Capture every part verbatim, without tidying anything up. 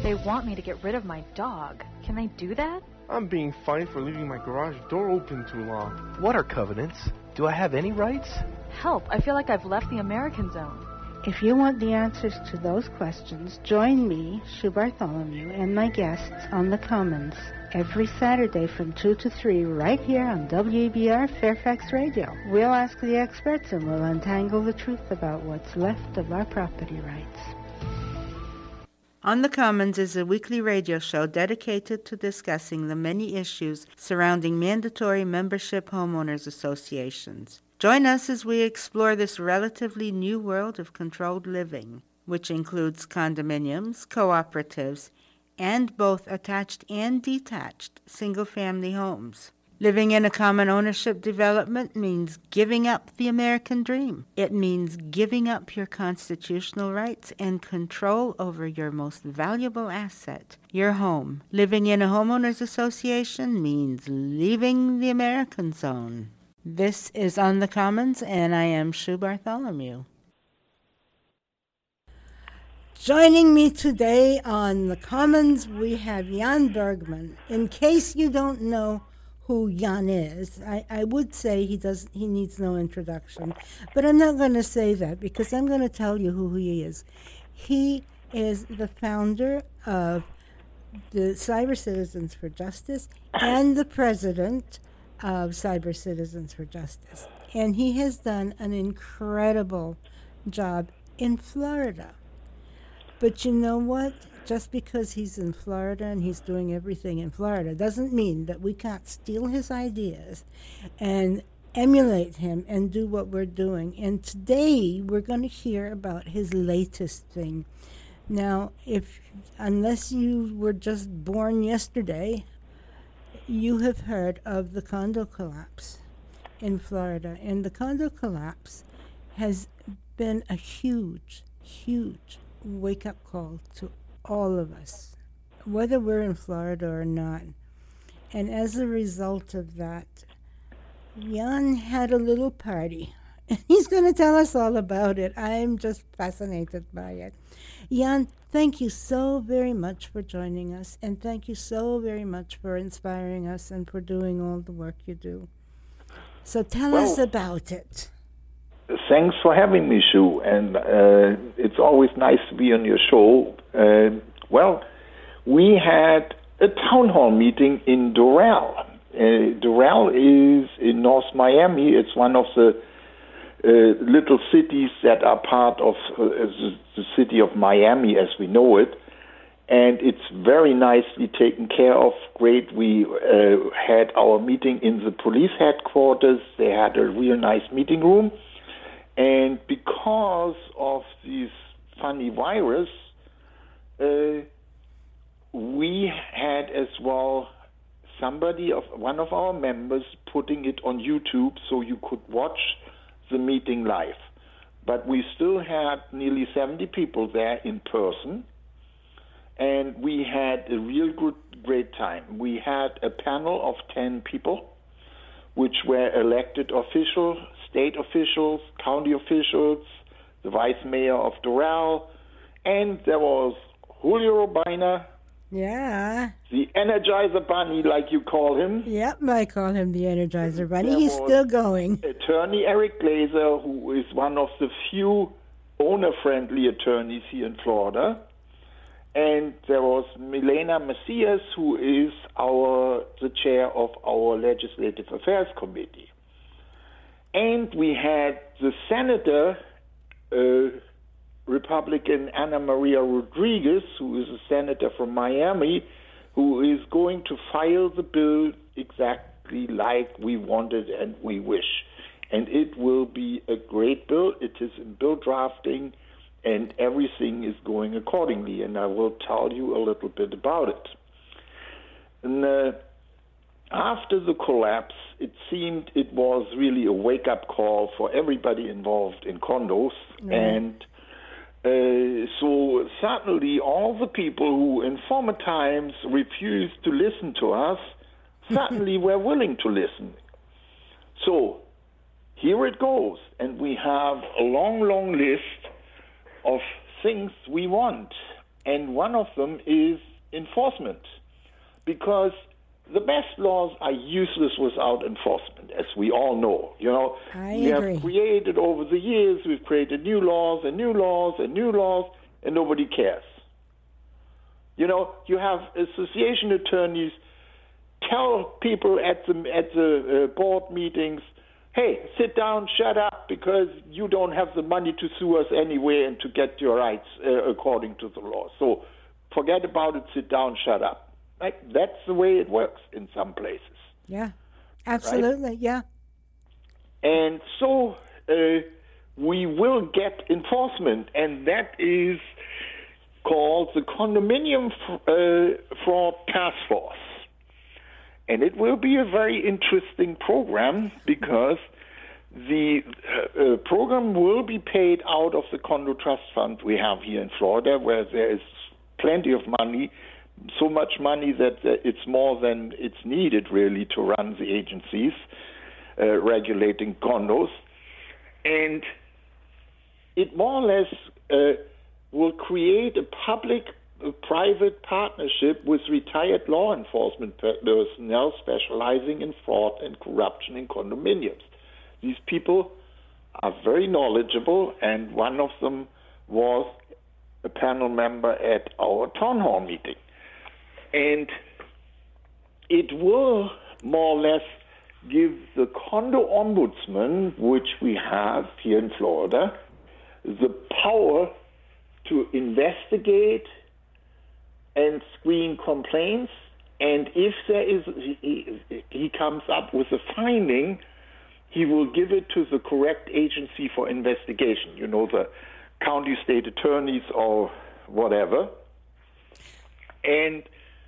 They want me to get rid of my dog. Can they do that? I'm being fined for leaving my garage door open too long. What are covenants? Do I have any rights? Help, I feel like I've left the American zone. If you want the answers to those questions, join me, Sue Bartholomew, and my guests on The Commons every Saturday from two to three right here on W A B R Fairfax Radio. We'll ask the experts and we'll untangle the truth about what's left of our property rights. On the Commons is a weekly radio show dedicated to discussing the many issues surrounding mandatory membership homeowners associations. Join us as we explore this relatively new world of controlled living, which includes condominiums, cooperatives, and both attached and detached single-family homes. Living in a common ownership development means giving up the American dream. It means giving up your constitutional rights and control over your most valuable asset, your home. Living in a homeowners association means leaving the American zone. This is On the Commons, and I am Sue Bartholomew. Joining me today on the Commons, we have Jan Bergman. In case you don't know who Jan is, I, I would say he does he needs no introduction, but I'm not going to say that because I'm going to tell you who he is. He is the founder of the Cyber Citizens for Justice and the president of Cyber Citizens for Justice. And he has done an incredible job in Florida. But you know what? Just because he's in Florida and he's doing everything in Florida doesn't mean that we can't steal his ideas and emulate him and do what we're doing. And today we're going to hear about his latest thing. Now, if unless you were just born yesterday, you have heard of the condo collapse in Florida. And the condo collapse has been a huge, huge wake-up call to all of us, whether we're in Florida or not. And as a result of that, Jan had a little party. And he's going to tell us all about it. I'm just fascinated by it. Jan, thank you so very much for joining us, and thank you so very much for inspiring us and for doing all the work you do. So tell well, us about it. Thanks for having me, Sue, and uh, it's always nice to be on your show. Uh, well, we had a town hall meeting in Doral. Uh, Doral is in North Miami. It's one of the uh, little cities that are part of uh, the, the city of Miami as we know it, and it's very nicely taken care of. Great. We uh, had our meeting in the police headquarters. They had a real nice meeting room. And because of this funny virus, uh, we had as well somebody, of one of our members, putting it on YouTube so you could watch the meeting live. But we still had nearly seventy people there in person, and we had a real good, great time. We had a panel of ten people, which were elected officials, state officials, county officials, the vice mayor of Doral, and there was Julio Urbina. Yeah. The Energizer Bunny, like you call him. Yep, I call him the Energizer Bunny. There He's still going. Attorney Eric Glazer, who is one of the few owner-friendly attorneys here in Florida. And there was Milena Macias, who is our the chair of our Legislative Affairs Committee. And we had the Senator, uh, Republican Ana Maria Rodriguez, who is a senator from Miami, who is going to file the bill exactly like we wanted and we wish. And it will be a great bill. It is in bill drafting, and everything is going accordingly. And I will tell you a little bit about it. And, uh, after the collapse, it seemed it was really a wake-up call for everybody involved in condos. Mm. And uh, so certainly all the people who in former times refused to listen to us certainly were willing to listen. So here it goes. And we have a long, long list of things we want. and one of them is enforcement, because the best laws are useless without enforcement, as we all know. You know, I we agree. have created over the years, we've created new laws and new laws and new laws, and nobody cares. You know, you have association attorneys tell people at the at the uh, board meetings, hey, sit down, shut up, because you don't have the money to sue us anyway and to get your rights uh, according to the law. So forget about it, sit down, shut up. Right? That's the way it works in some places. Yeah, absolutely, yeah. And so uh, we will get enforcement, and that is called the Condominium uh, Fraud Task Force. And it will be a very interesting program, because the uh, uh, program will be paid out of the Condo Trust Fund we have here in Florida, where there is plenty of money, so much money that uh, it's more than it's needed, really, to run the agencies uh, regulating condos. And it more or less uh, will create a public-private partnership with retired law enforcement personnel specializing in fraud and corruption in condominiums. These people are very knowledgeable, and one of them was a panel member at our town hall meeting. And it will more or less give the condo ombudsman, which we have here in Florida, the power to investigate and screen complaints. And if there is, he, he comes up with a finding, he will give it to the correct agency for investigation, you know, the county state attorneys or whatever. And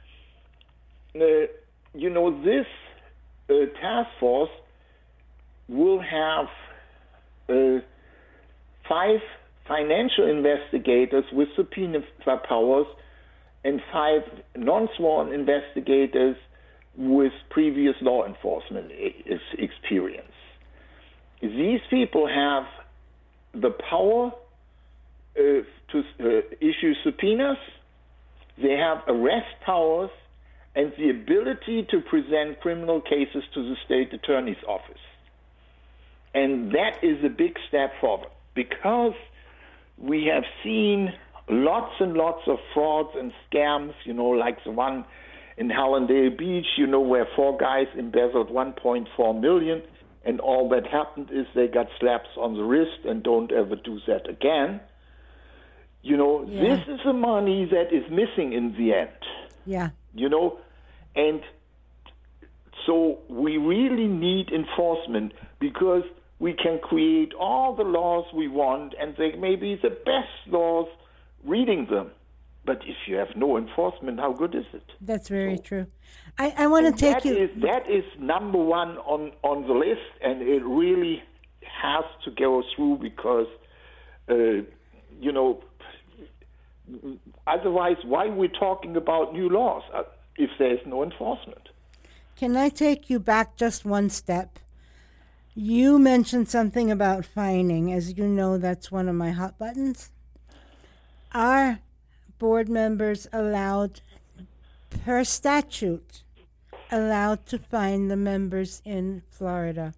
Uh, you know, this uh, task force will have uh, five financial investigators with subpoena powers and five non-sworn investigators with previous law enforcement e- experience. These people have the power uh, to uh, issue subpoenas. They have arrest powers and the ability to present criminal cases to the state attorney's office. And that is a big step forward, because we have seen lots and lots of frauds and scams, you know, like the one in Hallandale Beach, you know, where four guys embezzled one point four million dollars, and all that happened is they got slaps on the wrist and don't ever do that again. You know, Yeah. this is the money that is missing in the end. Yeah. You know, and so we really need enforcement, because we can create all the laws we want, and they may be the best laws reading them. But if you have no enforcement, how good is it? That's very true. I, I want to And take that you. is, that is number one on, on the list, and it really has to go through, because, uh, you know, otherwise, why are we talking about new laws uh, if there's no enforcement? Can I take you back just one step? You mentioned something about fining. As you know, that's one of my hot buttons. Are board members allowed, per statute, allowed to fine the members in Florida?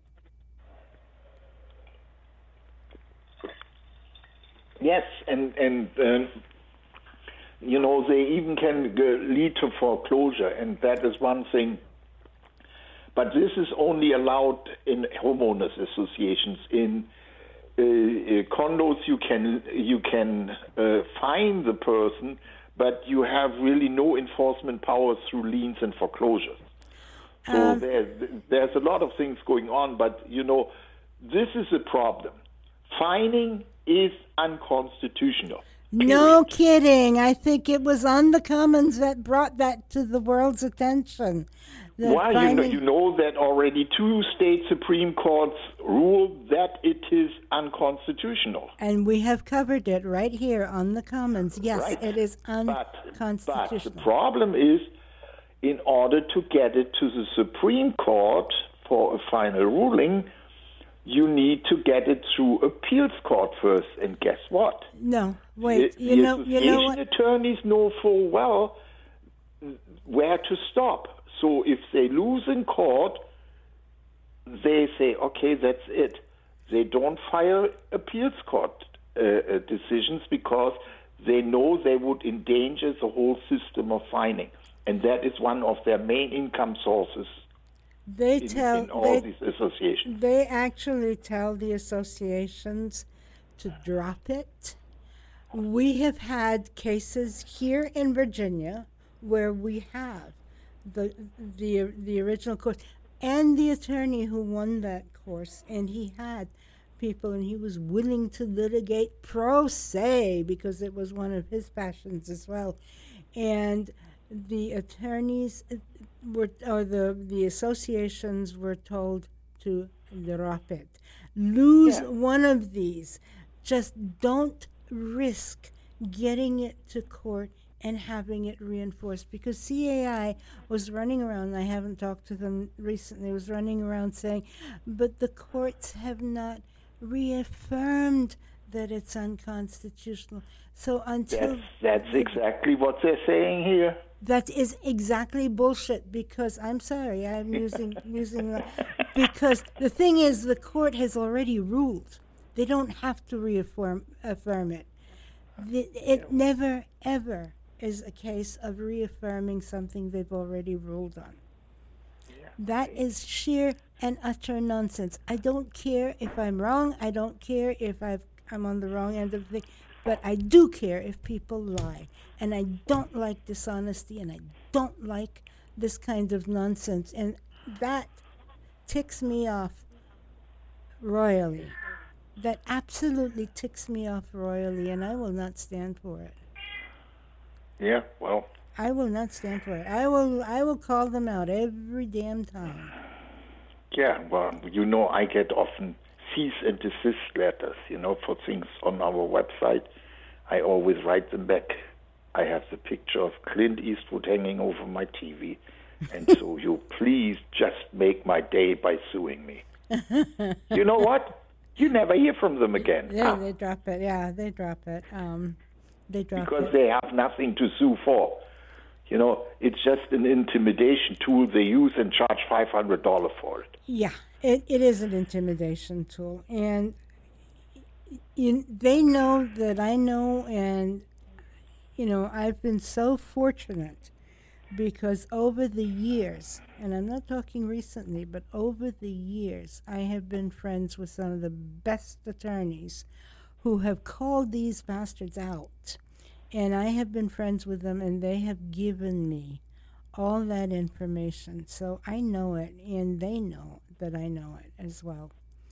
Yes, and, and um, you know, they even can go, lead to foreclosure, and that is one thing. But this is only allowed in homeowners associations. In uh, uh, condos, you can you can uh, fine the person, but you have really no enforcement powers through liens and foreclosures. So Um, there's there's a lot of things going on, but you know, this is a problem. Fining is unconstitutional. No Period. kidding. I think it was on the Commons that brought that to the world's attention. that Why? You know, finding- you know that already two state Supreme Courts ruled that it is unconstitutional. And we have covered it right here on the Commons. Yes, Right. it is But, but unconstitutional. the problem is, in order to get it to the Supreme Court for a final ruling, you need to get it through appeals court first. And guess what? No, wait. The, you the know, you know what? attorneys know full well where to stop. So if they lose in court, they say, okay, that's it. They don't file appeals court uh, uh, decisions because they know they would endanger the whole system of fining. And that is one of their main income sources They in, tell in all they, these associations. They actually tell the associations to drop it. We have had cases here in Virginia where we have the the the original course and the attorney who won that course, and he had people, and he was willing to litigate pro se because it was one of his passions as well. And the attorneys were, or the the associations were told to drop it. Lose Yeah. one of these. Just don't risk getting it to court and having it reinforced, because C A I was running around, I haven't talked to them recently, was running around saying, but the courts have not reaffirmed that it's unconstitutional. So until... That's, that's exactly what they're saying here. That is exactly bullshit, because I'm sorry, I'm using using the, because the thing is, the court has already ruled. They don't have to reaffirm affirm it. The, it never ever is a case of reaffirming something they've already ruled on. That is sheer and utter nonsense. I don't care if I'm wrong. I don't care if I've, I'm on the wrong end of the thing. But I do care if people lie. And I don't like dishonesty, and I don't like this kind of nonsense. And that ticks me off royally. That absolutely ticks me off royally, and I will not stand for it. Yeah, well... I will not stand for it. I will I will call them out every damn time. Yeah, well, you know, I get often cease and desist letters, you know, for things on our website. I always write them back. I have the picture of Clint Eastwood hanging over my T V. And so you please just make my day by suing me. You know what? You never hear from them again. Yeah, huh? they drop it. Yeah, they drop it. Um, they drop because it. they have nothing to sue for. You know, it's just an intimidation tool they use and charge five hundred dollars for it. Yeah, it, it is an intimidation tool. And you, they know that I know, and, you know, I've been so fortunate because over the years, and I'm not talking recently, but over the years, I have been friends with some of the best attorneys who have called these bastards out. And I have been friends with them, and they have given me all that information. So I know it, and they know that I know it as well.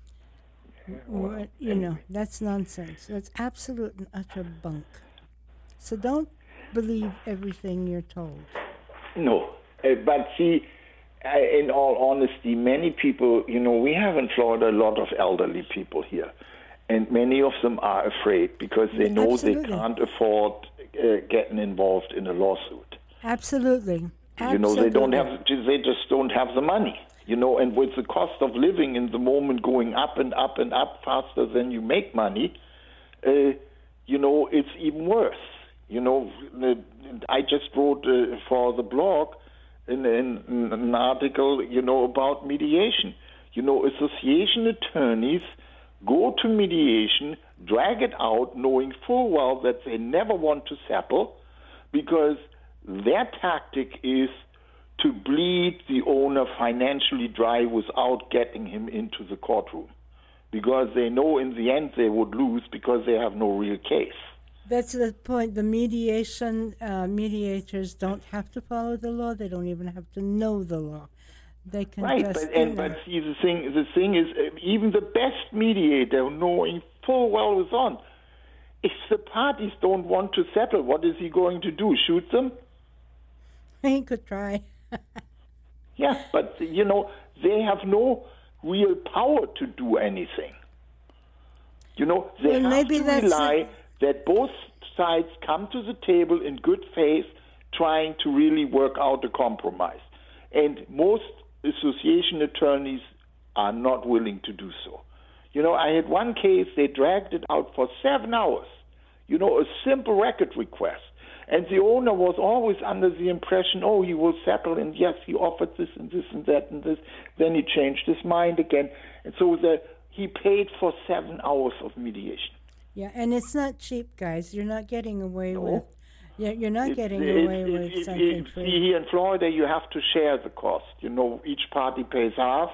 Well, you know, that's nonsense. That's absolute and utter bunk. So don't believe everything you're told. No. Uh, but see, uh, in all honesty, many people, you know, we have in Florida a lot of elderly people here. And many of them are afraid because they know Absolutely. they can't afford uh, getting involved in a lawsuit. Absolutely. Absolutely. You know, they don't have, they just don't have the money. You know, and with the cost of living in the moment going up and up and up faster than you make money, uh, you know, it's even worse. You know, I just wrote uh, for the blog in, in, in an article, you know, about mediation. You know, association attorneys go to mediation, drag it out, knowing full well that they never want to settle, because their tactic is to bleed the owner financially dry without getting him into the courtroom, because they know in the end they would lose because they have no real case. That's the point. The mediation uh, mediators don't have to follow the law. They don't even have to know the law. They can right, just, but, and, you know. but see, the thing, the thing is, uh, even the best mediator, knowing full well what's on, if the parties don't want to settle, what is he going to do? Shoot them? He could try. Yeah, but, you know, they have no real power to do anything. You know, they Well, have maybe to that's rely it. that both sides come to the table in good faith, trying to really work out a compromise. And most association attorneys are not willing to do so. You know, I had one case, they dragged it out for seven hours. You know, a simple record request. And the owner was always under the impression, oh, he will settle, and yes, he offered this and this and that and this. Then he changed his mind again. And so the, he paid for seven hours of mediation. Yeah, and it's not cheap, guys. You're not getting away No. with. Yeah, you're not It- getting it- away it- with it- something it- free. See, here in Florida, you have to share the cost. You know, each party pays half.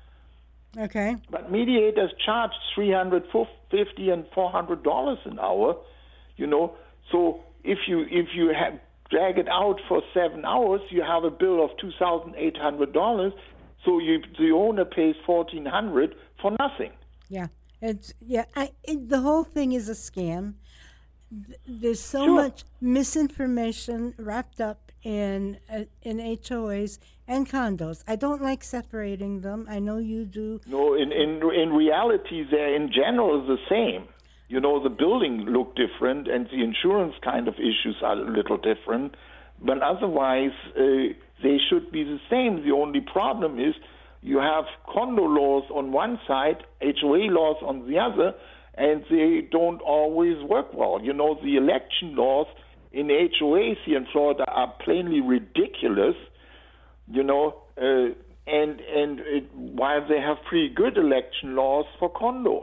Okay. But mediators charge three hundred fifty and four hundred dollars an hour. You know, so if you if you have drag it out for seven hours, you have a bill of two thousand eight hundred dollars. So you the owner pays fourteen hundred for nothing. Yeah, it's yeah. I it, the whole thing is a scam. Th- There's so Sure. much misinformation wrapped up in uh, in H O As and condos. I don't like separating them. I know you do. No, in in in reality, they're in general the same. You know, the building look different, and the insurance kind of issues are a little different. But otherwise, uh, they should be the same. The only problem is you have condo laws on one side, H O A laws on the other, and they don't always work well. You know, the election laws in H O As here in Florida are plainly ridiculous. You know, uh, and and it, while they have pretty good election laws for condos.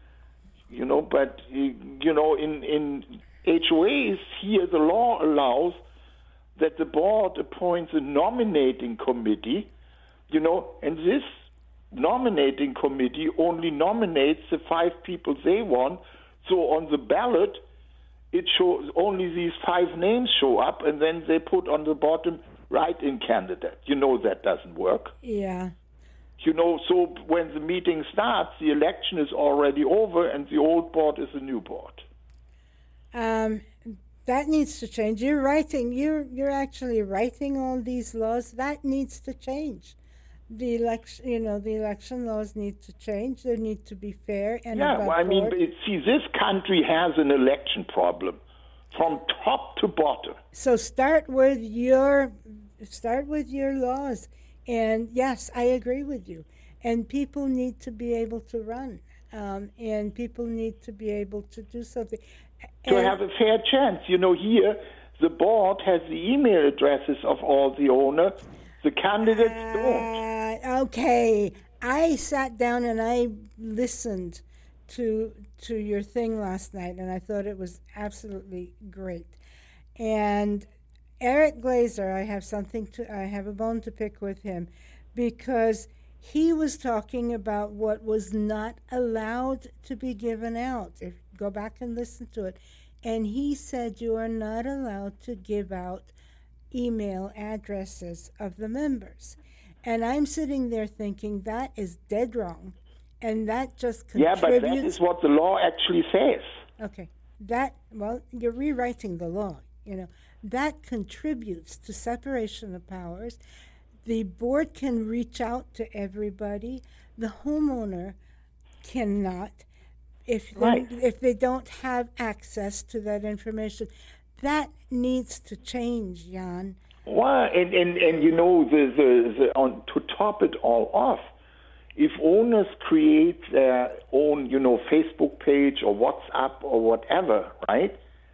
You know, but, uh, you know, in, in H O As, here the law allows that the board appoints a nominating committee, you know, and this nominating committee only nominates the five people they want. So on the ballot, it shows only these five names show up, and then they put on the bottom write-in candidate. You know that doesn't work. Yeah. You know, so when the meeting starts, the election is already over, and the old board is the new board. Um, that needs to change. You're writing. You're you're actually writing all these laws. That needs to change. The election, you know, the election laws need to change. They need to be fair and Yeah, above well, I mean, board. it, see, this country has an election problem from top to bottom. So start with your start with your laws. And yes, I agree with you. And people need to be able to run. Um, and people need to be able to do something. To And- have a fair chance. You know, here, the board has the email addresses of all the owners. The candidates don't. Uh, okay, I sat down and I listened to to your thing last night, and I thought it was absolutely great. And Eric Glazer, I have something to, I have a bone to pick with him, because he was talking about what was not allowed to be given out. If go back and listen to it, and he said you are not allowed to give out email addresses of the members. And I'm sitting there thinking that is dead wrong, and that just Yeah, contributes. but that is what the law actually says. Okay, that well, you're rewriting the law. You know that contributes to separation of powers. The board can reach out to everybody. The homeowner cannot, if they, Right. if they don't have access to that information. That needs to change, Jan. Well, and, and, and you know, the, the, the, on, to top it all off, if owners create their own, you know, Facebook page or WhatsApp or whatever, right,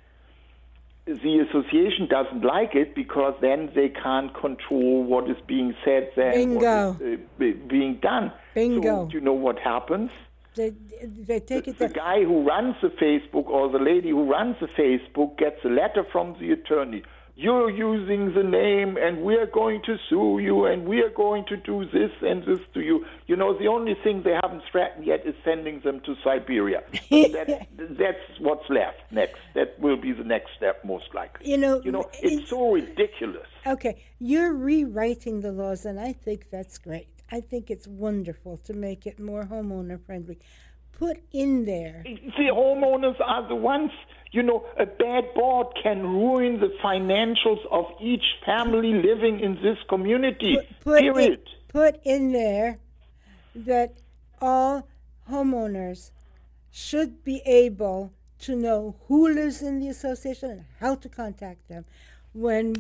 the association doesn't like it because then they can't control what is being said there and Bingo. what is uh, be- being done. Bingo. So, do you know what happens? They they take it The there. guy who runs the Facebook or the lady who runs the Facebook gets a letter from the attorney. You're using the name, and we're going to sue you, and we're going to do this and this to you. You know, the only thing they haven't threatened yet is sending them to Siberia. that, that's what's left next. That will be the next step, most likely. You know, You know, it's- it's so ridiculous. Okay, you're rewriting the laws, and I think that's great. I think it's wonderful to make it more homeowner friendly. Put in there. The homeowners are the ones, you know, a bad board can ruin the financials of each family living in this community. Put, put period. In, put in there that all homeowners should be able to know who lives in the association and how to contact them when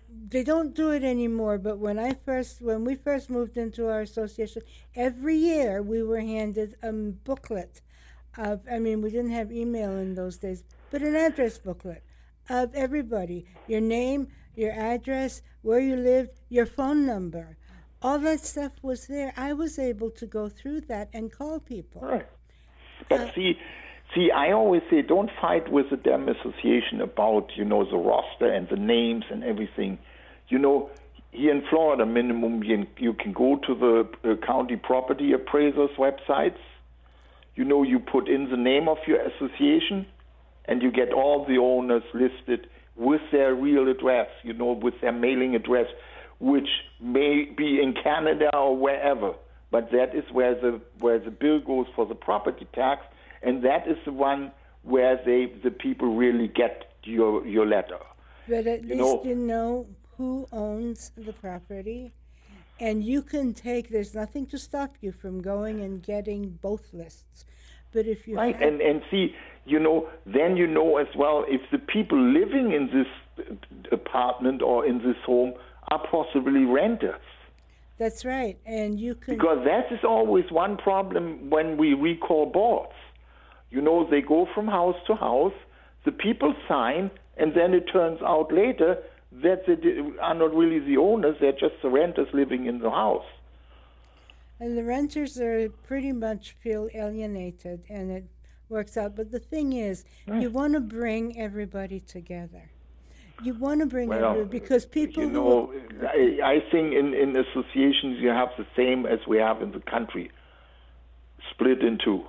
they don't do it anymore, but when I first, when we first moved into our association, every year we were handed a booklet of, I mean, we didn't have email in those days, but an address booklet of everybody, your name, your address, where you lived, your phone number. All that stuff was there. I was able to go through that and call people. Right. But Uh, see, see, I always say don't fight with the damn association about, you know, the roster and the names and everything. You know, here in Florida, minimum, you, you can go to the uh, county property appraisers' websites. You know, you put in the name of your association, and you get all the owners listed with their real address, you know, with their mailing address, which may be in Canada or wherever. But that is where the where the bill goes for the property tax, and that is the one where they the people really get your your letter. But at You least know- you know who owns the property, and you can take, there's nothing to stop you from going and getting both lists. But if you Right, have, and and see, you know, then you know as well if the people living in this uh, apartment or in this home are possibly renters. that's right, and you can, Because that is always one problem when we recall boards. You know, they go from house to house, the people sign, and then it turns out later that they di- are not really the owners, they're just the renters living in the house. and the renters are pretty much feel alienated, and it works out. But the thing is, you want to bring everybody together. You want to bring Well, everybody, because people You who know, I, I think in, in associations you have the same as we have in the country, split in two.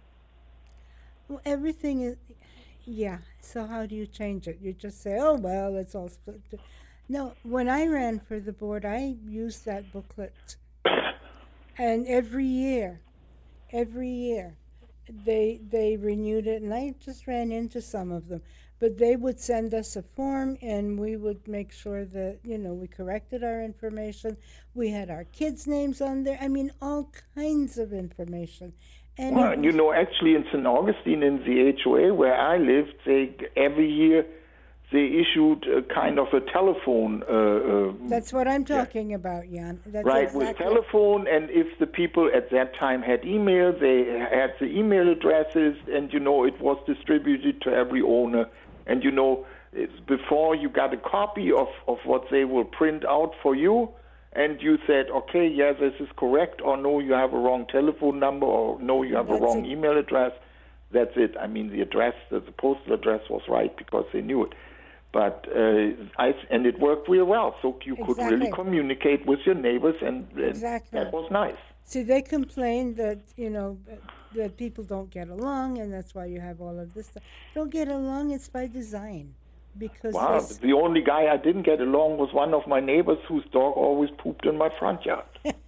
Well, everything is, yeah. So how do you change it? You just say, oh, well, it's all split. No, when I ran for the board, I used that booklet. And every year, every year, they they renewed it, and I just ran into some of them. But they would send us a form, and we would make sure that, you know, we corrected our information. We had our kids' names on there. I mean, all kinds of information. And it Well, you was- know, actually in Saint Augustine, in the H O A where I lived, they every year they issued a kind of a telephone. Uh, uh, That's what I'm talking about, Jan. That's right, with exactly- telephone, and if the people at that time had email, they had the email addresses, and, you know, it was distributed to every owner. And, you know, it's before you got a copy of, of what they will print out for you, and you said, okay, yeah, this is correct, or no, you have a wrong telephone number, or no, you have That's a wrong it. email address. That's it. I mean, the address, the, the postal address was right because they knew it. But uh, I and it worked real well, so you could really Exactly. communicate with your neighbors, and, and Exactly. that was nice. See, they complain that, you know, that people don't get along, and that's why you have all of this stuff. Don't get along, it's by design. Because Wow, this- the only guy I didn't get along was one of my neighbors whose dog always pooped in my front yard.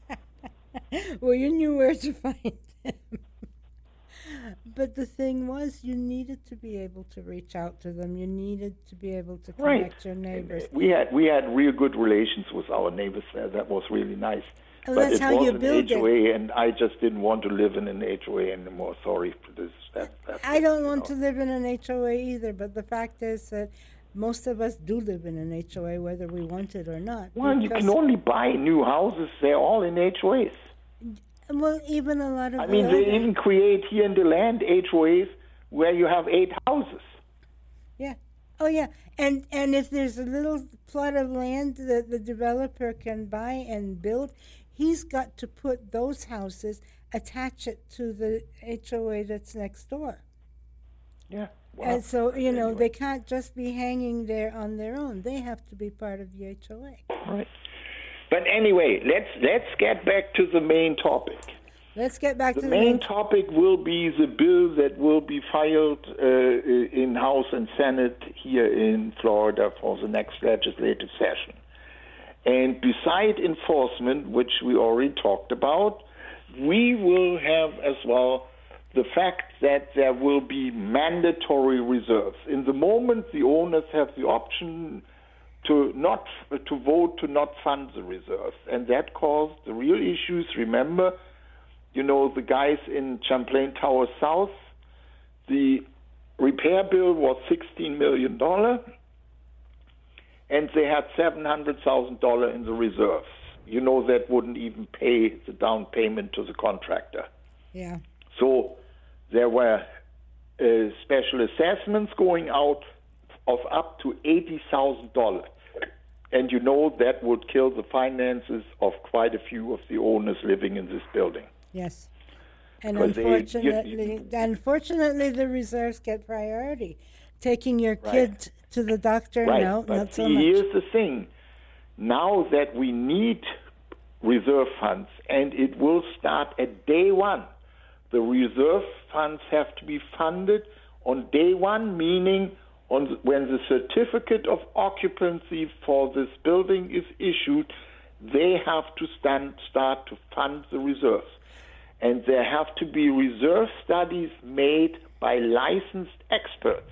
well, you knew where to find them. But the thing was, you needed to be able to reach out to them. You needed to be able to Right. connect your neighbors. We had we had real good relations with our neighbors there. That was really nice. Oh, but that's it how was you an build H O A, it. and I just didn't want to live in an H O A anymore. Sorry for this. That, that's I it, don't you want know. to live in an H O A either, but the fact is that most of us do live in an H O A, whether we want it or not. Well, you because- can only buy new houses. They're all in H O As. Well, even a lot of I the mean, they older- even create here in the land H O As where you have eight houses. Yeah. Oh, yeah. And and if there's a little plot of land that the developer can buy and build, he's got to put those houses, attach it to the H O A that's next door. Yeah. Well, And so, you know, anyway. they can't just be hanging there on their own. They have to be part of the H O A. Right. But anyway, let's let's get back to the main topic. Let's get back The to the main main topic will be the bill that will be filed uh, in House and Senate here in Florida for the next legislative session. And beside enforcement, which we already talked about, we will have as well the fact that there will be mandatory reserves. In the moment, the owners have the option to not to vote to not fund the reserves, and that caused the real issues. Remember, you know, the guys in Champlain Tower South, the repair bill was sixteen million dollars, and they had seven hundred thousand dollars in the reserves. You know, that wouldn't even pay the down payment to the contractor. Yeah. So there were uh, special assessments going out of up to eighty thousand dollars. And you know that would kill the finances of quite a few of the owners living in this building. Yes. And Because they- unfortunately, you- unfortunately, the reserves get priority. Taking your Right. kid to the doctor, Right, no, but not so see, much. here's the thing. Now that we need reserve funds, and it will start at day one, the reserve funds have to be funded on day one, meaning on the, when the certificate of occupancy for this building is issued, they have to stand, start to fund the reserves. And there have to be reserve studies made by licensed experts.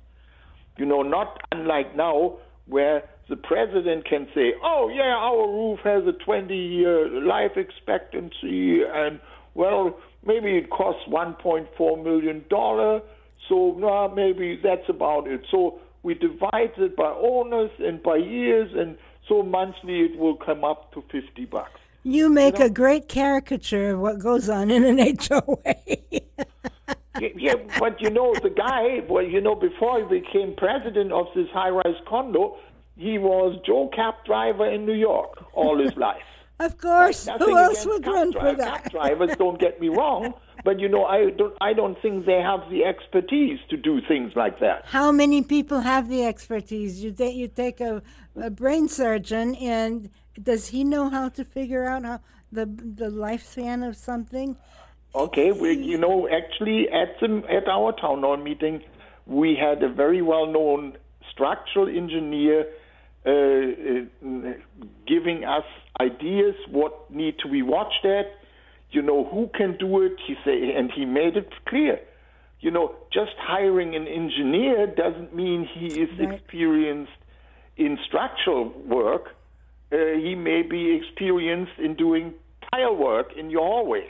You know, not unlike now, where the president can say, oh, yeah, our roof has a twenty-year life expectancy, and, well, maybe it costs one point four million dollars, so no, maybe that's about it. So we divide it by owners and by years, and so monthly it will come up to fifty bucks. You make you know- a great caricature of what goes on in an H O A. Yeah, yeah, but you know, the guy, well, you know, before he became president of this high-rise condo, he was Joe cab driver in New York all his life. Of course. Nothing Who else against would cab run dri- for that? Cab drivers, don't get me wrong, but you know, I don't, I don't think they have the expertise to do things like that. How many people have the expertise? You, ta- you take a, a brain surgeon, and does he know how to figure out how the the lifespan of something? Okay, we, you know, actually at the, at our town hall meeting, we had a very well-known structural engineer uh, uh, giving us ideas what need to be watched at. You know, who can do it? He say, and he made it clear. You know, just hiring an engineer doesn't mean he is Right. experienced in structural work. Uh, he may be experienced in doing tile work in your hallway.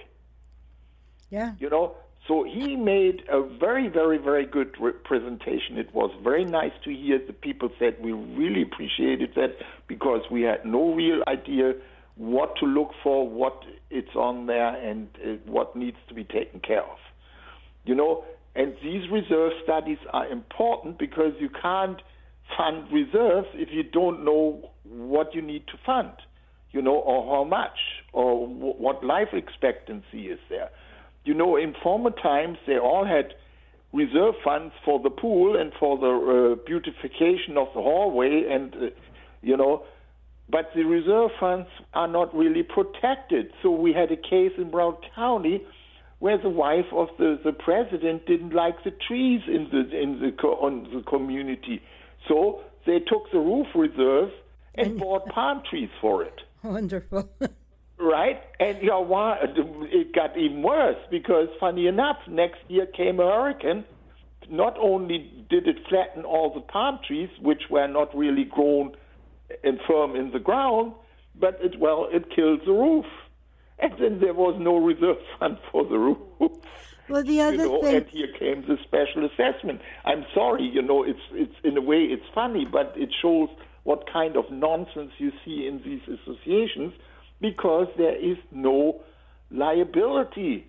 Yeah. You know, so he made a very, very, very good re- presentation. It was very nice to hear the people said we really appreciated that because we had no real idea what to look for, what it's on there, and uh, what needs to be taken care of. You know, and these reserve studies are important because you can't fund reserves if you don't know what you need to fund, you know, or how much, or w- what life expectancy is there. You know, in former times, they all had reserve funds for the pool and for the uh, beautification of the hallway, and, uh, you know, but the reserve funds are not really protected. So we had a case in Brown County where the wife of the, the president didn't like the trees in the in the co- on the community. So they took the roof reserve and, and bought palm trees for it. Wonderful. Right? And you know why? It got even worse because, funny enough, next year came a hurricane. Not only did it flatten all the palm trees, which were not really grown and firm in the ground, but it well, it killed the roof. And then there was no reserve fund for the roof. Well, the other you know, thing, and here came the special assessment. I'm sorry, you know, it's it's in a way it's funny, but it shows what kind of nonsense you see in these associations because there is no liability.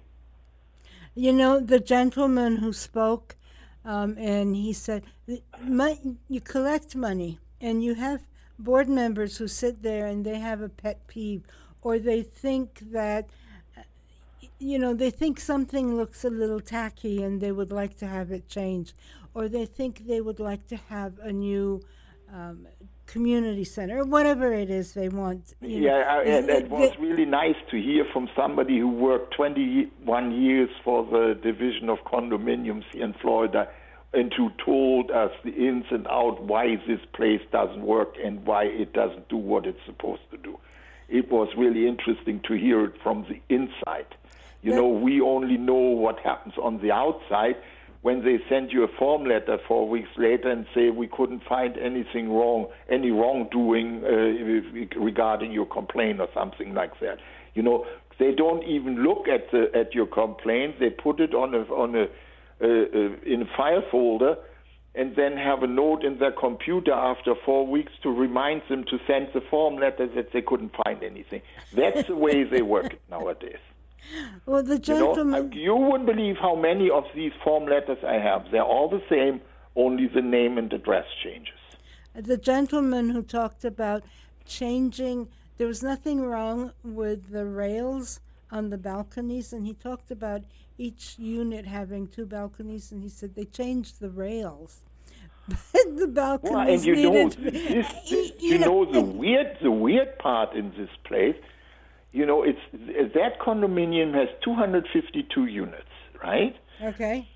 you know, the gentleman who spoke, um, and he said, "Mon- you collect money, and you have board members who sit there and they have a pet peeve, or they think that, uh, you know, they think something looks a little tacky and they would like to have it changed, or they think they would like to have a new um, community center, or whatever it is they want. You know. Yeah, I- and Is it was really nice to hear from somebody who worked twenty-one years for the Division of Condominiums here in Florida and who told us the ins and outs why this place doesn't work and why it doesn't do what it's supposed to do. It was really interesting to hear it from the inside. You That- know, we only know what happens on the outside when they send you a form letter four weeks later and say we couldn't find anything wrong, any wrongdoing uh, regarding your complaint or something like that. You know, they don't even look at the at your complaint. They put it on a on a uh, uh, in a file folder, and then have a note in their computer after four weeks to remind them to send the form letters that they couldn't find anything. That's the way they work it nowadays. Well, the gentleman... You know, you wouldn't believe how many of these form letters I have. They're all the same, only the name and address changes. The gentleman who talked about changing, there was nothing wrong with the rails on the balconies, and he talked about each unit having two balconies, and he said they changed the rails. But the balconies well, and you needed know, to be, this, this, you know the weird, the weird part in this place. You know, it's that condominium has two hundred fifty-two units, right? Okay.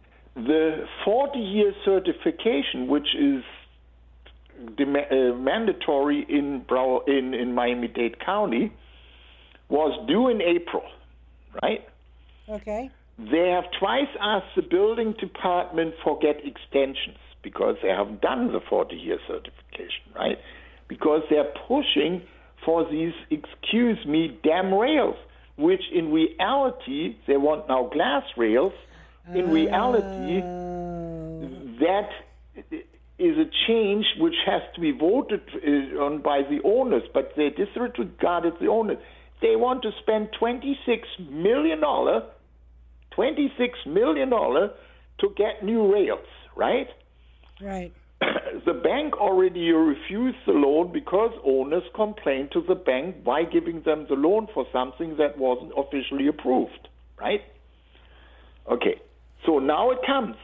The forty-year certification, which is dem- uh, mandatory in, Brow- in in Miami-Dade County, was due in April, right? Okay. They have twice asked the building department for get extensions because they haven't done the forty-year certification, right? Because they're pushing for these, excuse me, damn rails, which in reality, they want now glass rails. In reality, Oh. that is a change which has to be voted uh, on by the owners, but they disregarded the owners. They want to spend twenty-six million dollars, twenty-six million dollars to get new rails, right? Right. The bank already refused the loan because owners complained to the bank by giving them the loan for something that wasn't officially approved, right? Okay, so now it comes.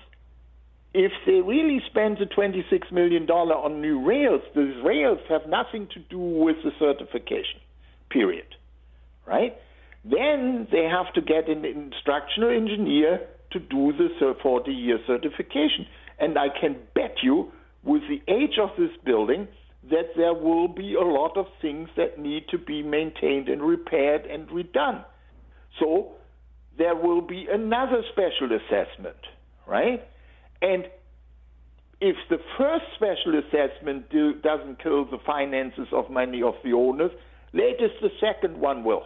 If they really spend the twenty-six million dollars on new rails, these rails have nothing to do with the certification, period, right? Then they have to get an instructional engineer to do the forty-year certification. And I can bet you, with the age of this building, that there will be a lot of things that need to be maintained and repaired and redone. So there will be another special assessment, right? And if the first special assessment do, doesn't kill the finances of many of the owners, latest the second one will.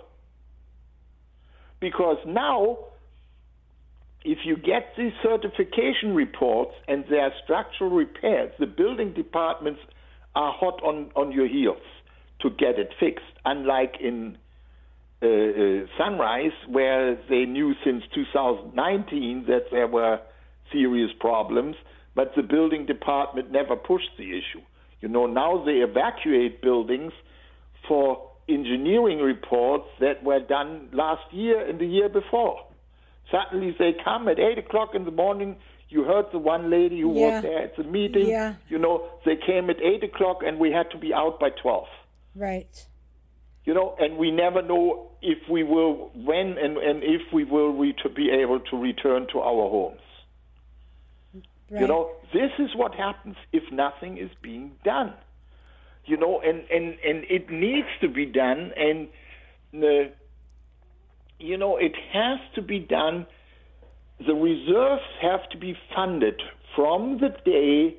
Because now, if you get these certification reports and there are structural repairs, the building departments are hot on, on your heels to get it fixed, unlike in uh, uh, Sunrise, where they knew since two thousand nineteen that there were serious problems, but the building department never pushed the issue. You know, now they evacuate buildings for engineering reports that were done last year and the year before. Suddenly they come at eight o'clock in the morning. You heard the one lady who Yeah. was there at the meeting. Yeah. You know, they came at eight o'clock and we had to be out by twelve. Right. You know, and we never know if we will, when and, and if we will re- to be able to return to our homes. Right. You know, this is what happens if nothing is being done. You know, and, and, and it needs to be done, and, uh, you know, it has to be done. The reserves have to be funded from the day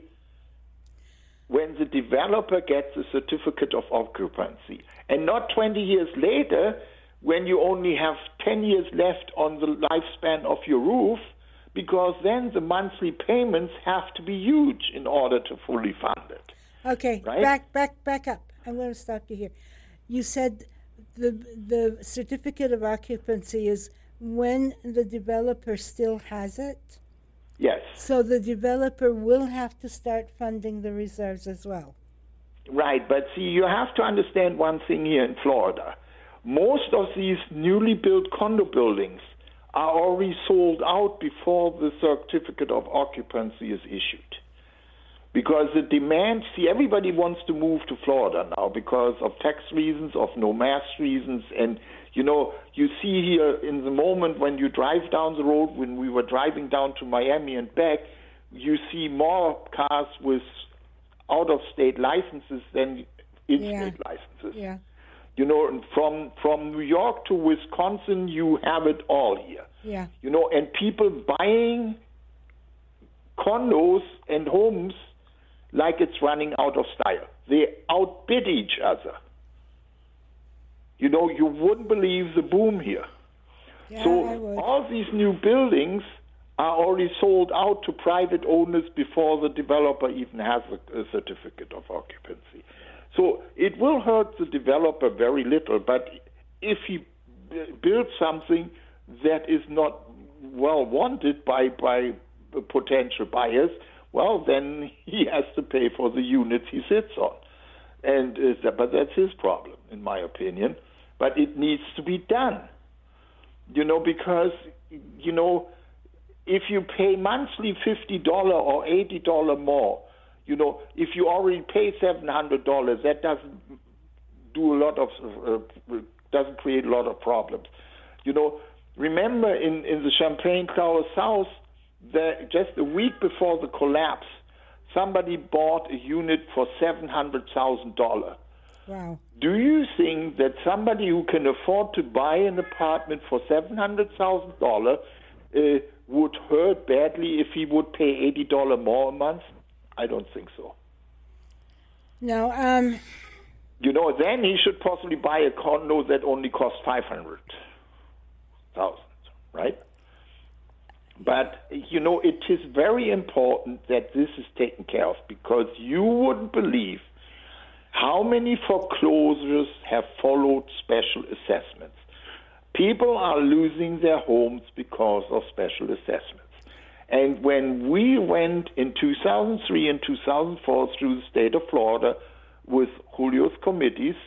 when the developer gets a certificate of occupancy, and not twenty years later when you only have ten years left on the lifespan of your roof, because then the monthly payments have to be huge in order to fully fund it. Okay, Right? back, back, back up. I'm going to stop you here. You said the the certificate of occupancy is when the developer still has it. Yes. So the developer will have to start funding the reserves as well. Right, but see, you have to understand one thing here in Florida. Most of these newly built condo buildings are already sold out before the certificate of occupancy is issued. Because the demand, see, everybody wants to move to Florida now because of tax reasons, of no mass reasons, and you know, you see here in the moment when you drive down the road, when we were driving down to Miami and back, you see more cars with out-of-state licenses than in-state Yeah. licenses. Yeah. You know, and from from New York to Wisconsin, you have it all here. Yeah. You know, and people buying condos and homes like it's running out of style. They outbid each other. You know, you wouldn't believe the boom here. Yeah, so I would. all these new buildings are already sold out to private owners before the developer even has a, a certificate of occupancy. So it will hurt the developer very little, but if he b- builds something that is not well wanted by, by potential buyers, well, then he has to pay for the units he sits on. And uh, that, but that's his problem, in my opinion. But it needs to be done, you know, because, you know, if you pay monthly fifty dollars or eighty dollars more, you know, if you already pay seven hundred dollars, that doesn't do a lot of, uh, doesn't create a lot of problems. You know, remember in, in the Champaign Tower South, that just a week before the collapse, somebody bought a unit for seven hundred thousand dollars. Wow. Do you think that somebody who can afford to buy an apartment for seven hundred thousand dollars uh, would hurt badly if he would pay eighty dollars more a month? I don't think so. No, um... You know, then he should possibly buy a condo that only costs five hundred thousand dollars, right? But, you know, it is very important that this is taken care of, because you wouldn't believe how many foreclosures have followed special assessments. People are losing their homes because of special assessments. And when we went in two thousand three and two thousand four through the state of Florida with Julio's committees,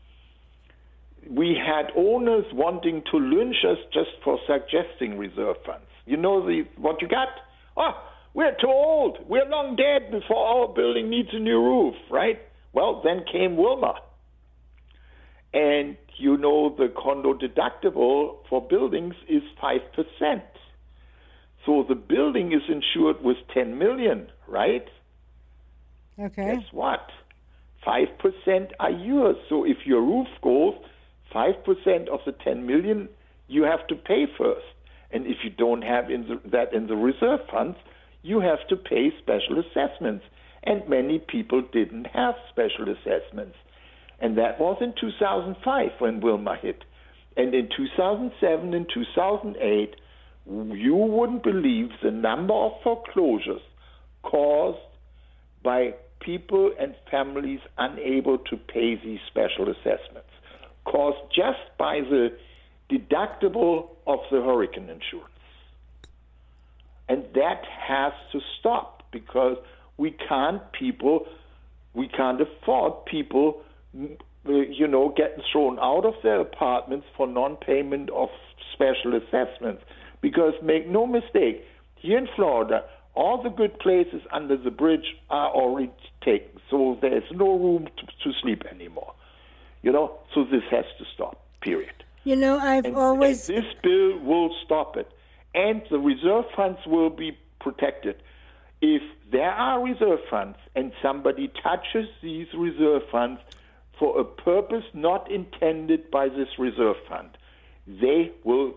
we had owners wanting to lynch us just for suggesting reserve funds. You know the what you got? Oh, we're too old. We're long dead before our building needs a new roof, right? Well, then came Wilma. And, you know, the condo deductible for buildings is five percent. So the building is insured with ten million dollars, right? Okay. Guess what? five percent are yours. So if your roof goes, five percent of the ten million dollars you have to pay first. And if you don't have in the, that in the reserve funds, you have to pay special assessments. And many people didn't have special assessments. And that was in two thousand five when Wilma hit. And in two thousand seven and two thousand eight, you wouldn't believe the number of foreclosures caused by people and families unable to pay these special assessments, caused just by the deductible of the hurricane insurance. And that has to stop, because we can't people, we can't afford people, you know, getting thrown out of their apartments for non-payment of special assessments. Because make no mistake, here in Florida, all the good places under the bridge are already taken, so there's no room to, to sleep anymore. You know, so this has to stop, period. You know, I've and, always... and this bill will stop it. And the reserve funds will be protected. If there are reserve funds and somebody touches these reserve funds for a purpose not intended by this reserve fund, they will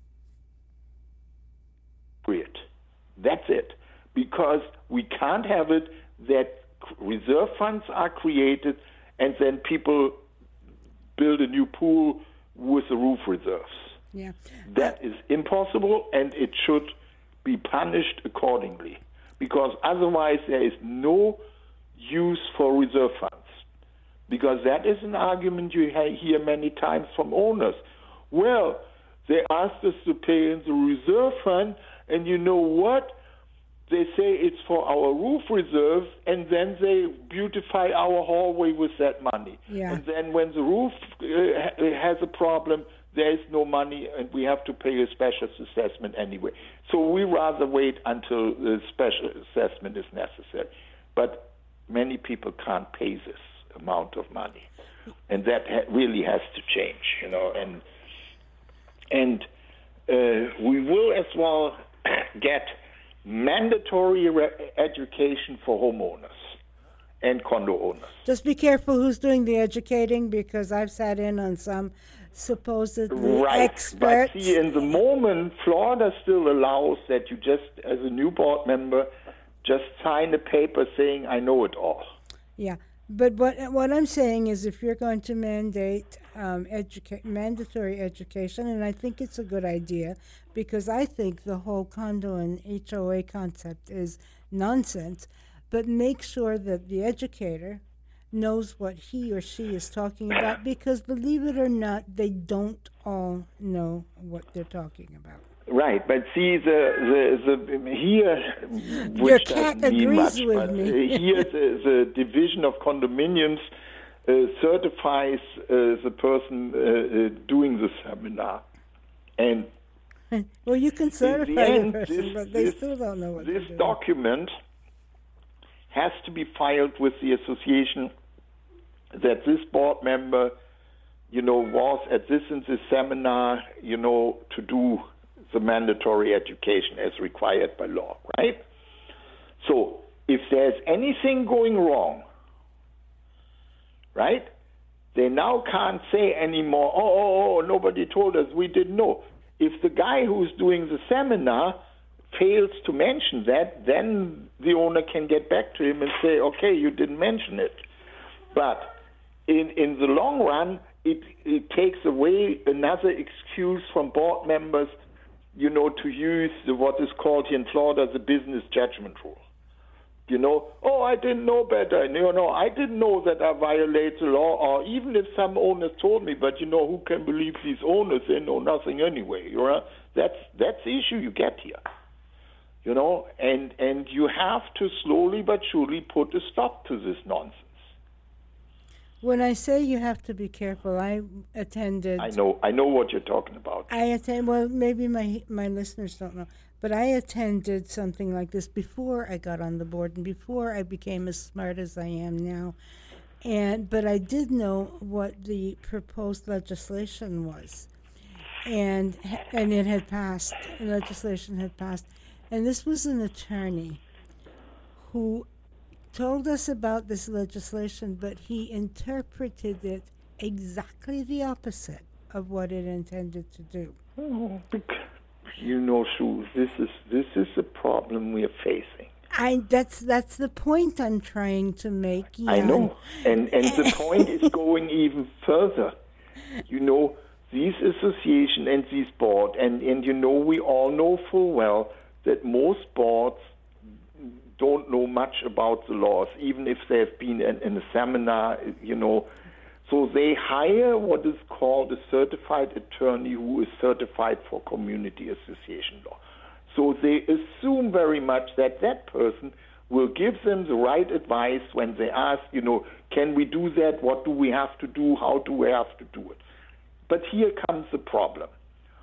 free it. That's it. Because we can't have it that reserve funds are created and then people build a new pool with the roof reserves. Yeah. That is impossible, and it should be punished accordingly, because otherwise there is no use for reserve funds. Because that is an argument you hear many times from owners. Well, they asked us to pay in the reserve fund, and you know what? They say it's for our roof reserves, and then they beautify our hallway with that money. Yeah. And then when the roof uh, has a problem, there is no money, and we have to pay a special assessment anyway. So we rather wait until the special assessment is necessary. But many people can't pay this amount of money, and that ha- really has to change, you know. And and uh, we will as well get mandatory re- education for homeowners and condo owners. Just be careful who's doing the educating, because I've sat in on some supposedly right. experts. But see, in the moment, Florida still allows that you just, as a new board member, just sign a paper saying, I know it all. Yeah. But what what I'm saying is, if you're going to mandate um, educa- mandatory education, and I think it's a good idea, because I think the whole condo and H O A concept is nonsense. But make sure that the educator knows what he or she is talking about, because believe it or not, they don't all know what they're talking about. Right, but see, the, the, the here, Your which cat doesn't mean agrees much, with but me. uh, here the, the division of condominiums uh, certifies uh, the person uh, uh, doing the seminar. And Well, you can in certify the the end, person, this, but they this- still don't know what they're this doing. document has to be filed with the association that this board member, you know, was at this and this seminar, you know, to do the mandatory education as required by law, right? So if there's anything going wrong, right, they now can't say anymore, oh, oh, oh, nobody told us, we didn't know. If the guy who's doing the seminar fails to mention that, then the owner can get back to him and say, okay, you didn't mention it. But in, in the long run, it, it takes away another excuse from board members, you know, to use the, what is called here in Florida the business judgment rule. You know, oh, I didn't know better. No, no, I didn't know that I violate the law, or even if some owners told me, but you know, who can believe these owners? They know nothing anyway. You know, that's that's the issue you get here. You know, and and you have to slowly but surely put a stop to this nonsense. When I say you have to be careful, I attended. I know, I know what you're talking about. I attend. Well, maybe my my listeners don't know, but I attended something like this before I got on the board and before I became as smart as I am now. And but I did know what the proposed legislation was, and and it had passed. Legislation had passed, and this was an attorney who told us about this legislation, but he interpreted it exactly the opposite of what it intended to do. Oh, bec- you know, Sue, this is this is the problem we are facing. I that's that's the point I'm trying to make. I Jan. know, and and the point is going even further. You know, these association and these board, and and you know, we all know full well that most boards don't know much about the laws, even if they've been in, in a seminar, you know. So they hire what is called a certified attorney who is certified for community association law. So they assume very much that that person will give them the right advice when they ask, you know, can we do that? What do we have to do? How do we have to do it? But here comes the problem.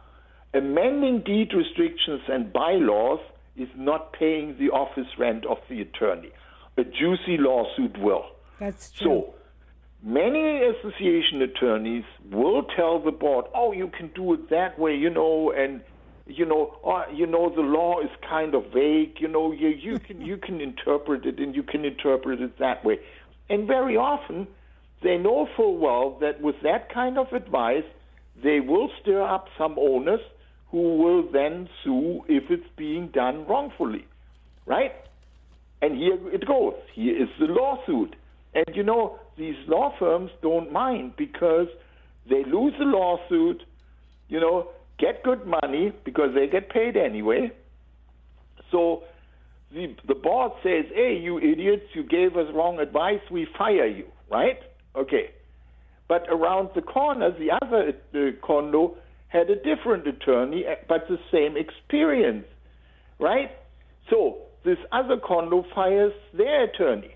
Amending deed restrictions and bylaws is not paying the office rent of the attorney. A juicy lawsuit will. That's true. So many association attorneys will tell the board, oh, you can do it that way, you know, and, you know, oh, you know, the law is kind of vague, you know, you, you can you can interpret it and you can interpret it that way. And very often they know full well that with that kind of advice, they will stir up some owners who will then sue if it's being done wrongfully, right? And here it goes. Here is the lawsuit. And, you know, these law firms don't mind because they lose the lawsuit, you know, get good money because they get paid anyway. So the, the board says, hey, you idiots, you gave us wrong advice, we fire you, right? Okay. But around the corner, the other uh, condo had a different attorney, but the same experience, right? So this other condo fires their attorney.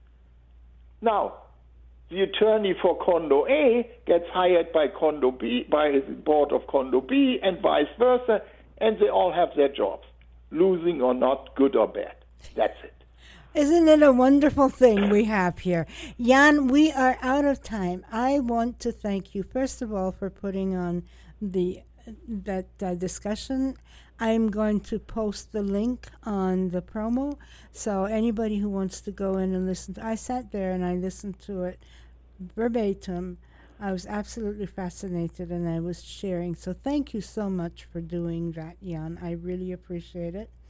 Now, the attorney for condo A gets hired by condo B, by the board of condo B, and vice versa, and they all have their jobs, losing or not, good or bad. That's it. Isn't it a wonderful thing we have here? Jan, we are out of time. I want to thank you, first of all, for putting on the that uh, discussion. I'm going to post the link on the promo, so anybody who wants to go in and listen to, I sat there and I listened to it verbatim. I was absolutely fascinated and I was sharing. So thank you so much for doing that, Jan. I really appreciate it.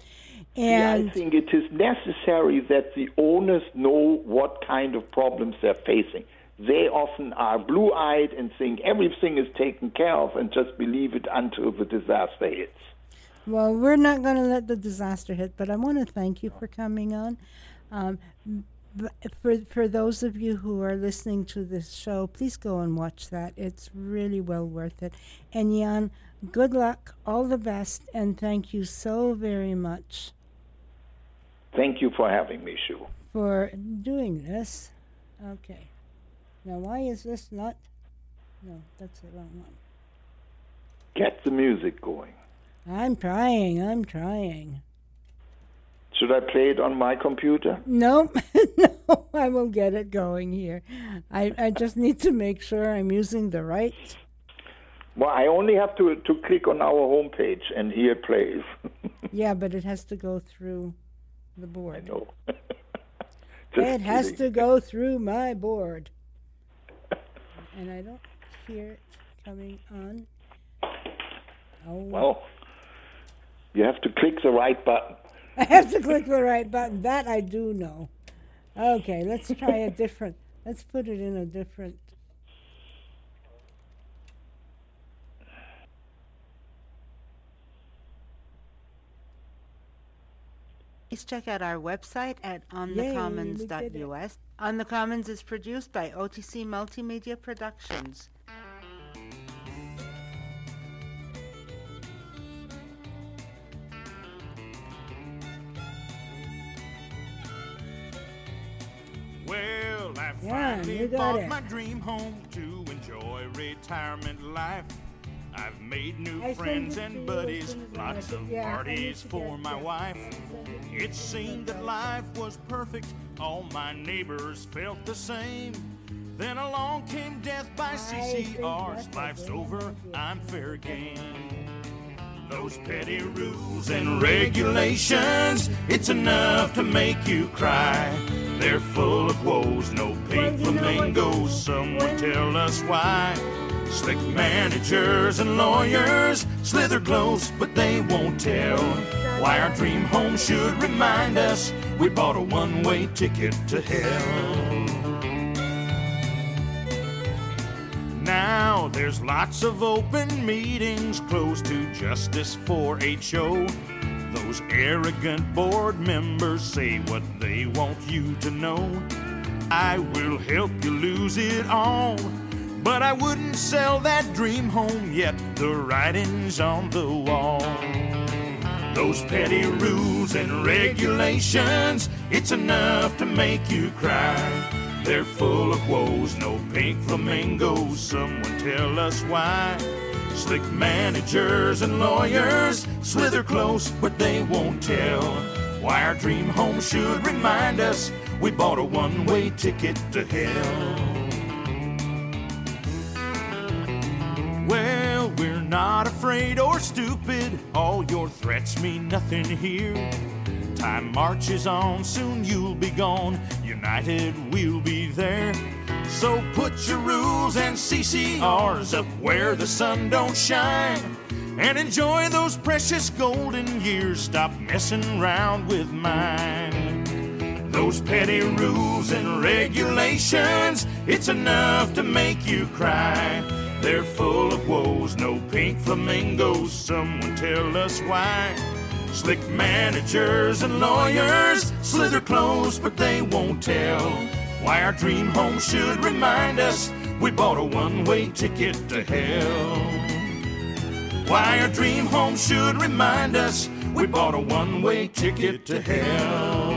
And I think it is necessary that the owners know what kind of problems they're facing. They often are blue-eyed and think everything is taken care of and just believe it until the disaster hits. Well, we're not going to let the disaster hit, but I want to thank you for coming on. Um, b- for for those of you who are listening to this show, please go and watch that. It's really well worth it. And Jan, good luck, all the best, and thank you so very much. Thank you for having me, Sue. For doing this. Okay. Now, why is this not? No, that's the wrong one. Get the music going. I'm trying, I'm trying. Should I play it on my computer? No, no, I will get it going here. I, I just need to make sure I'm using the right. Well, I only have to, to click on our homepage, and here it plays. Yeah, but it has to go through the board. I know. It has kidding. to go through my board. And I don't hear it coming on. Oh. Well, you have to click the right button. I have to click the right button. That I do know. Okay, let's try a different. Let's put it in a different. Please check out our website at on Yay, the commons we dot did it. U S. On the Commons is produced by O T C Multimedia Productions. Well, I Yeah, finally you got bought it. my dream home to enjoy retirement life. I've made new I sent friends it to and you buddies, as soon as I lots had it. of Yeah, I need parties to for get my it. wife. Send it to It you. seemed that life was perfect, all my neighbors felt the same. Then along came death by C C think R's. that's a Life's good over, idea. I'm fair game. Those petty rules and regulations, it's enough to make you cry. They're full of woes, no pink Well, you know what? flamingos. Someone tell us why. Slick managers and lawyers slither close, but they won't tell why our dream home should remind us we bought a one-way ticket to hell. Now there's lots of open meetings close to Justice for H O. Those arrogant board members say what they want you to know. I will help you lose it all, but I wouldn't sell that dream home yet. The writing's on the wall. Those petty rules and regulations, it's enough to make you cry. They're full of woes, no pink flamingos. Someone tell us why. Slick managers and lawyers slither close, but they won't tell why our dream home should remind us we bought a one-way ticket to hell. Well, we're not afraid or stupid. All your threats mean nothing here. Time marches on, soon you'll be gone. United, we'll be there. So put your rules and C C Rs up where the sun don't shine, and enjoy those precious golden years. Stop messing around with mine. Those petty rules and regulations, it's enough to make you cry. They're full of woes, no pink flamingos. Someone tell us why. Slick managers and lawyers slither close, but they won't tell why our dream home should remind us we bought a one-way ticket to hell. Why our dream home should remind us we bought a one-way ticket to hell.